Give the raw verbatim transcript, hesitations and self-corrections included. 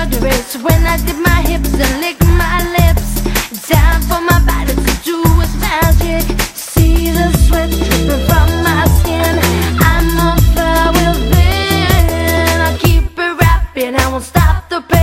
murderous when I dip my hips and lick my lips. Time for my body to do its magic. See the sweat dripping from my skin. I'm on fire within. I'll keep it rapping, I won't stop the pain.